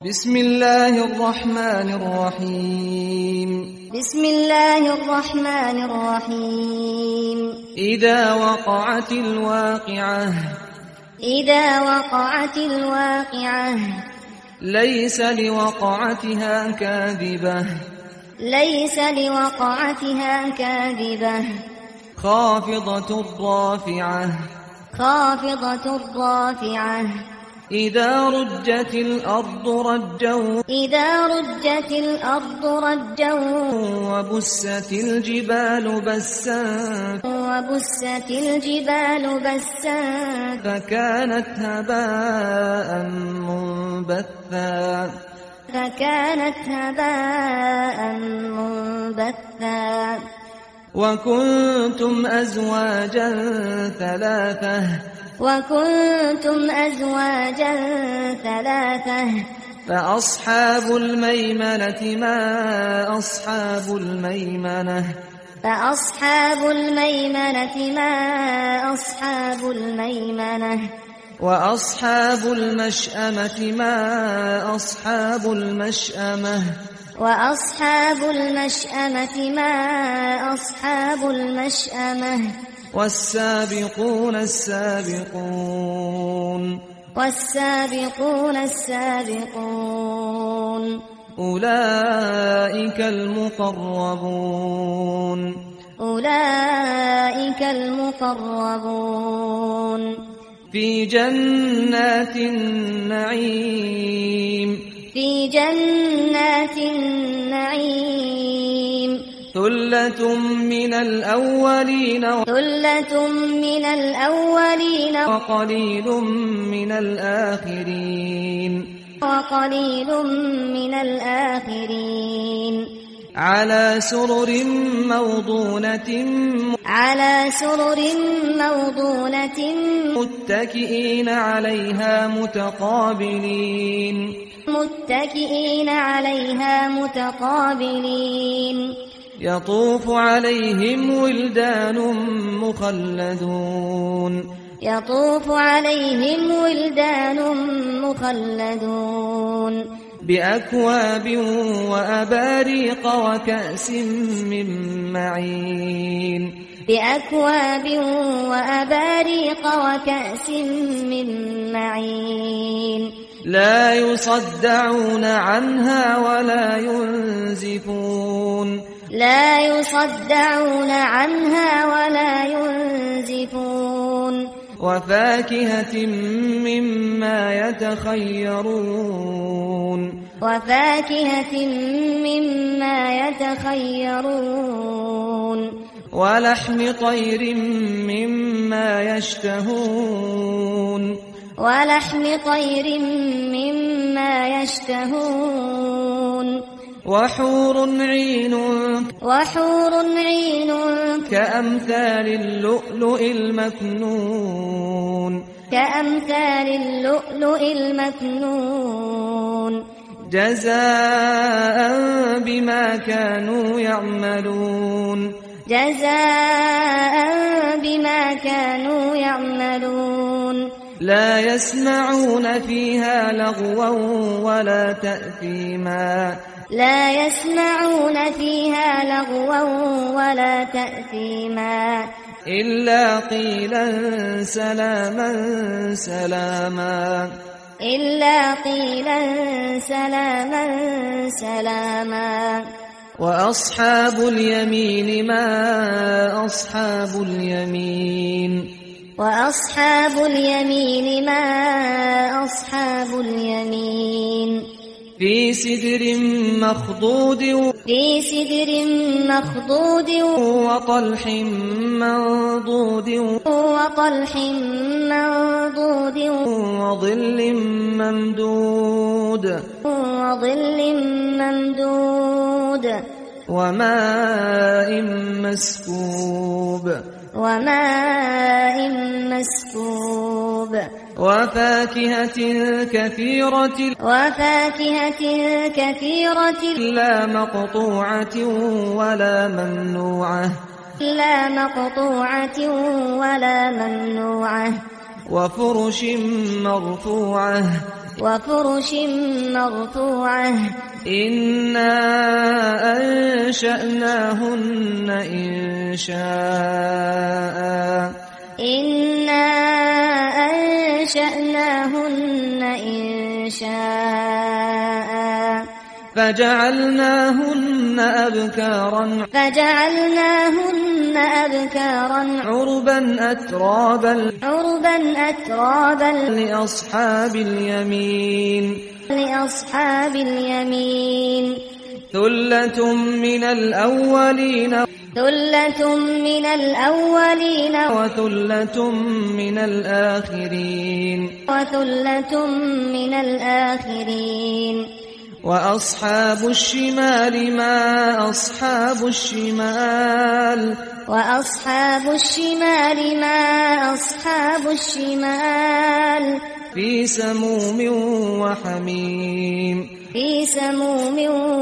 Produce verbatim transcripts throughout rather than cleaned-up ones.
بسم الله الرحمن الرحيم بسم الله الرحمن الرحيم إذا وقعت الواقعة إذا وقعت الواقعة ليس لوقعتها كاذبة ليس لوقعتها كاذبة خافضة رافعة خافضة رافعة إذا رجت الأرض رجا إذا رجت الأرض رجا وبست الجبال بسا وبست الجبال بسا فكانت هباء منبثا فكانت هباء منبثا وكنتم أزواجا ثلاثة وكنتم أزواجا ثلاثة فأصحاب الميمنة ما أصحاب الميمنة فأصحاب الميمنة ما أصحاب الميمنة وأصحاب المشأمة ما أصحاب المشأمة وأصحاب المشأمة ما أصحاب المشأمة والسابقون السابقون والسابقون السابقون أولئك المقربون أولئك المقربون في جنات النعيم في جنات النعيم ثلة من الأولين ثلة من الأولين وقليل من الآخرين وقليل من الآخرين على سرر موضونة على سرر موضونة متكئين عليها متقابلين متكئين عليها متقابلين يطوف عليهم ولدان مخلدون يطوف عليهم ولدان مخلدون بأكواب وأباريق وكأس من معين بأكواب وأباريق وكأس من معين لا يصدعون عنها ولا ينزفون لا يصدعون عنها ولا ينزفون وفاكهة مما يتخيرون وفاكهة مما يتخيرون ولحم طير مما يشتهون ولحم طير مما يشتهون وحور عين وحور عين كأمثال اللؤلؤ المكنون كأمثال اللؤلؤ المكنون جزاء بما كانوا يعملون جزاء بما كانوا يعملون لا يسمعون فيها لغوا ولا تأثيما لا يسمعون فيها لغوا ولا تأثيما إلا قيلا سلاما سلاما إلا قيلا سلاما سلاما وأصحاب اليمين ما أصحاب اليمين وأصحاب اليمين ما أصحاب اليمين في سدر مخضود في سدر مخضود وطلح منضود وطلح منضود وظل ممدود وظل ممدود وماء مسكوب وماء مسكوب وفاكهة كثيرة وفاكهة كثيرة لا مقطوعة ولا ممنوعة لا مقطوعة ولا ممنوعة وفرش مرفوعة وفرش مرفوعة إنا أنشأناهن إنشاء إنا أنشأناهن إنشاء فجعلناهن أبكارا فجعلناهن أبكارا عربا أترابا عربا أترابا لأصحاب اليمين لأصحاب اليمين ثلة من الأولين ثلة من الأولين وثلة من الآخرين وثلة من الآخرين وأصحاب الشمال ما أصحاب الشمال وأصحاب الشمال ما أصحاب الشمال في سموم وحميم في سموم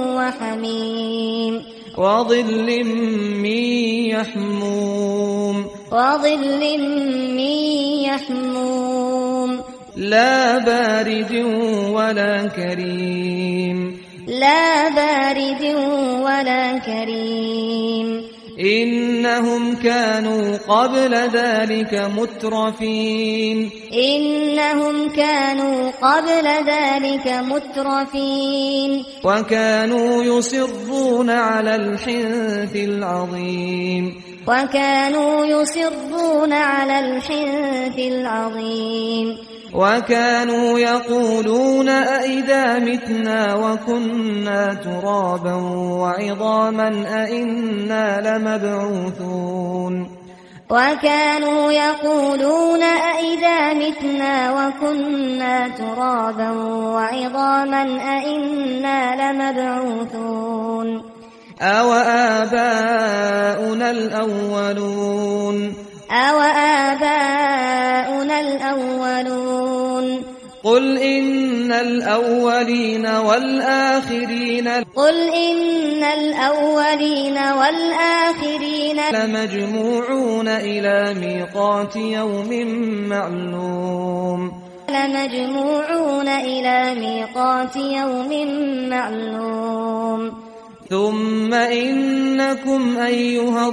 وحميم وظل من يحموم وظل من يحموم لا بارد ولا كريم لا بارد ولا كريم إنهم كانوا قبل ذلك مترفين إنهم كانوا قبل ذلك مترفين وكانوا يصرون على الحنث العظيم وكانوا يصرون على الحنث العظيم وكانوا يقولون أئذا متنا وكنا ترابا وعظاما أئنا لمبعوثون وكانوا يقولون أئذا متنا وكنا ترابا وعظاما أئنا لمبعوثون أو آباؤنا الأولون أو آباؤنا الأولون قل إن الأولين والآخرين قل إن الأولين والآخرين لمجموعون إلى ميقات يوم معلوم لمجموعون إلى ميقات يوم معلوم ثم إنكم أيها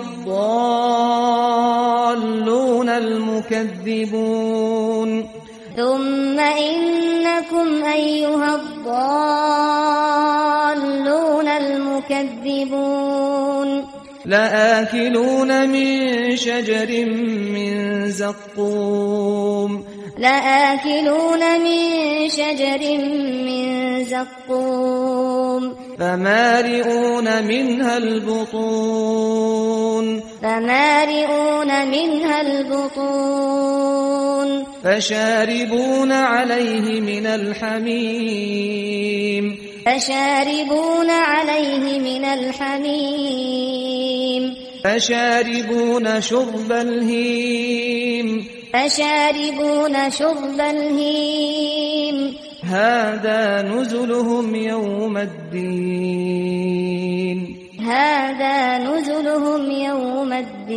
الضالون المكذبون ثم إنكم أيها الضالون المكذبون لآكلون من شجر من زقوم لآكلون من شجر من زقوم فمالئون منها البطون فمالئون منها البطون فشاربون عليه من الحميم فشاربون عليه من الحميم فشاربون شرب الهيم فشاربون شرب الهيم هذا نزلهم يوم الدين هذا نزلهم يوم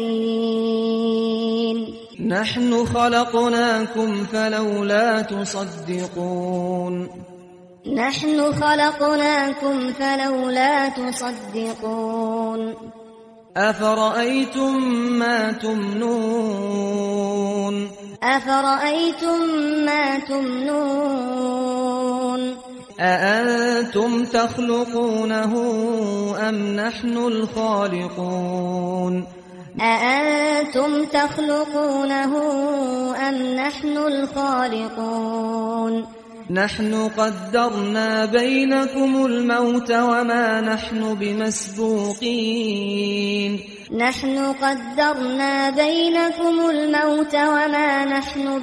الدين نحن خلقناكم فلولا تصدقون نحن خلقناكم فلولا تصدقون أفرأيتم ما تمنون أفرأيتم ما تمنون أأنتم تخلقونه أم نحن الخالقون أأنتم تخلقونه أم نحن الخالقون نحن قدرنا بينكم الموت وما نحن بمسبوقين نحن قدرنا بينكم الموت وما نحن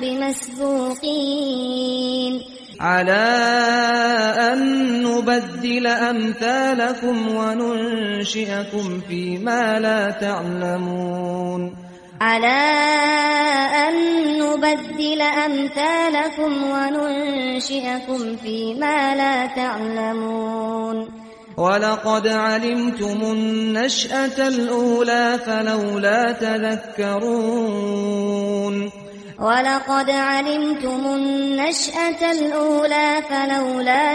بمسبوقين على أن نبدل أمثالكم وننشئكم فيما لا تعلمون على أن نبدل أمثالكم وننشئكم فيما لا تعلمون ولقد علمتم النشأة الأولى فلولا تذكرون ولقد علمتم النشأة الأولى فلولا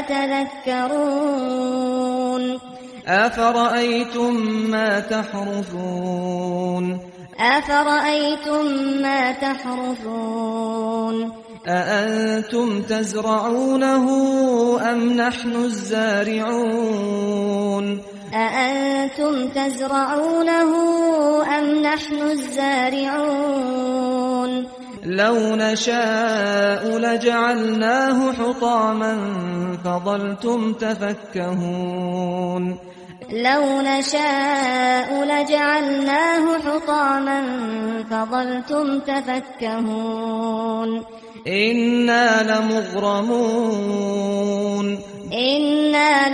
تذكرون أفرأيتم ما تحرثون أفرأيتم ما تحرثون أأنتم تزرعونه أم نحن الزارعون أأنتم تزرعونه أم نحن الزارعون لو نشاء لجعلناه حطاما فظلتم تفكهون لو نشاء لجعلناه حطاما فظلتم تفكهون إنا لمغرمون إنا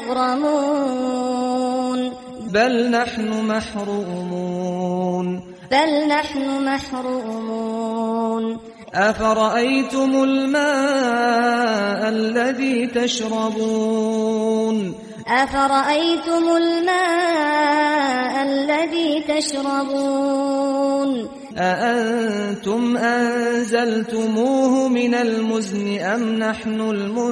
لمغرمون بل نحن محرومون بل نحن محرومون أفرأيتم الماء الذي تشربون أفرأيتم الماء الذي تشربون أأنتم أنزلتموه من المزن أم نحن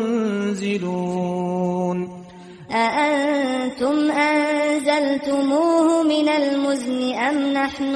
المنزلون أأنتم أنزلتموه من المزن أم نحن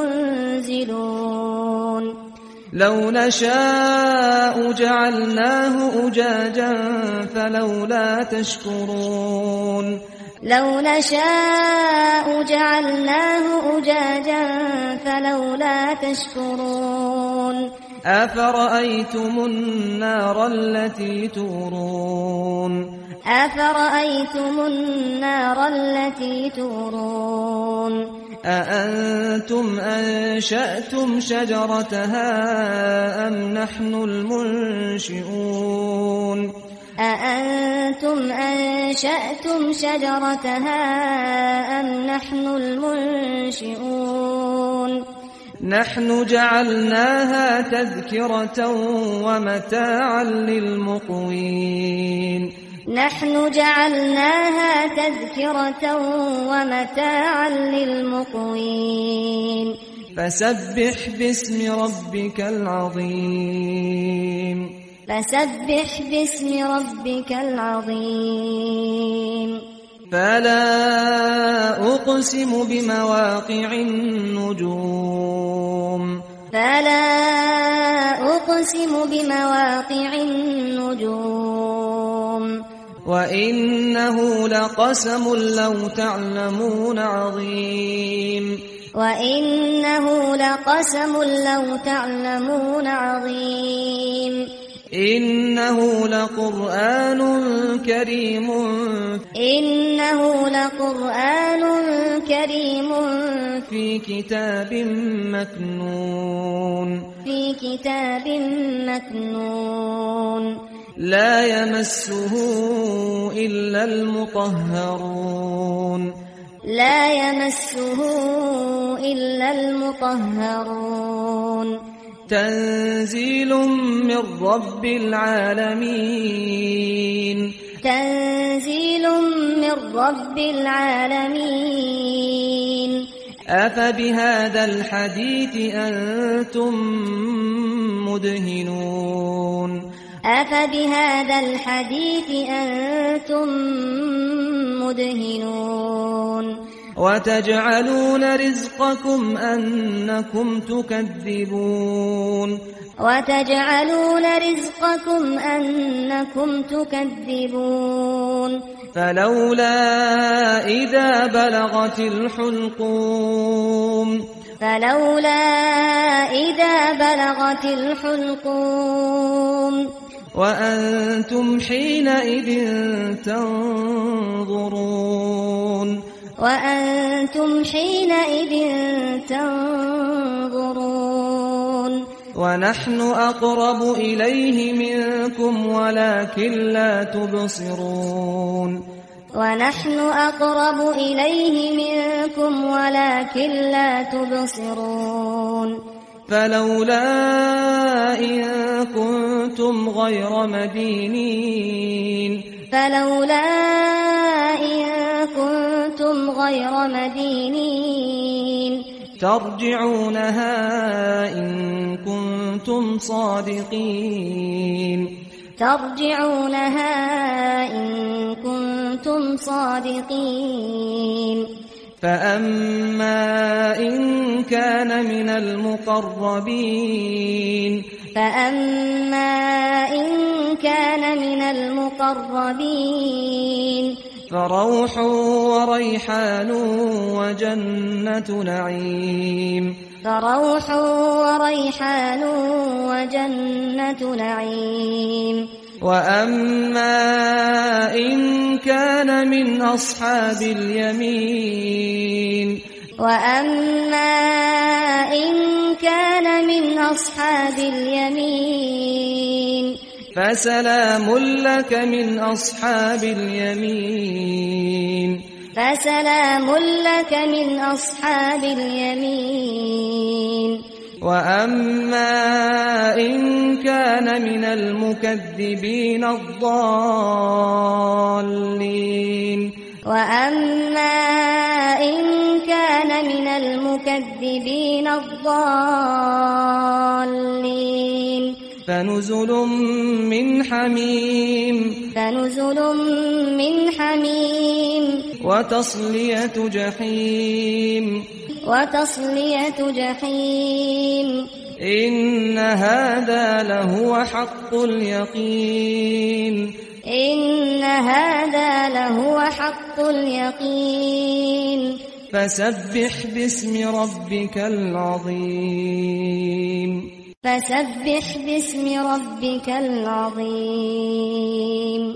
المنزلون لو نشاء جعلناه أجاجا فلولا تشكرون لو نشاء جعلناه أجاجا فلولا تشكرون أفرأيتم النار التي تورون أفرأيتم النار التي تورون أأنتم أنشأتم شجرتها أم نحن المنشئون أأنتم أنشأتم شجرتها أم نحن المنشئون نحن جعلناها تذكرة ومتاعا للمقوين نحن جعلناها تذكرة ومتاعا للمقوين فسبح باسم ربك العظيم فسبح باسم ربك العظيم فلا أقسم بمواقع النجوم فلا أقسم بمواقع النجوم وإنه لقسم لو تعلمون عظيم وإنه لقسم لو تعلمون عظيم إنه لقرآن كريم إنه لقرآن كريم في كتاب مكنون في كتاب مكنون لا يمسه إلا المطهرون لا يمسه إلا المطهرون تنزيل من رب العالمين تنزيل من رب العالمين أفبهذا الحديث أنتم مدهنون أفبهذا الحديث أنتم مدهنون وتجعلون رزقكم أنكم تكذبون وتجعلون رزقكم أنكم تكذبون فلولا إذا بلغت الحلقوم فلولا إذا بلغت الحلقوم وأنتم حينئذ تنظرون وأنتم حينئذ تنظرون ونحن أقرب إليه منكم ولكن لا تبصرون ونحن أقرب إليه منكم ولكن لا تبصرون فلولا إن كنتم غير مدينين فلولا إن كنتم غير مدينين ترجعونها إن كنتم صادقين ترجعونها إن كنتم صادقين فأما إن كان من المقربين فأما إن كان من المقربين فروح وريحان وجنة نعيم فروح وريحان وجنة نعيم وأما إن كان من أصحاب اليمين وأما إن كان من أصحاب اليمين فسلام لك من أصحاب اليمين فسلام لك من أصحاب اليمين وأما إن كان من المكذبين الضالين وأما إن كان من المكذبين الضالين فنزل من حميم فنزل من حميم وتصلية جحيم وتصلية جحيم إن هذا لهو حق اليقين إن هذا لهو حق اليقين فسبح باسم ربك العظيم فسبح باسم ربك العظيم.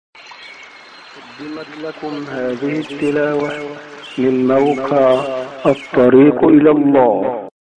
قدمت لكم هذه التلاوة من موقع الطريق إلى الله.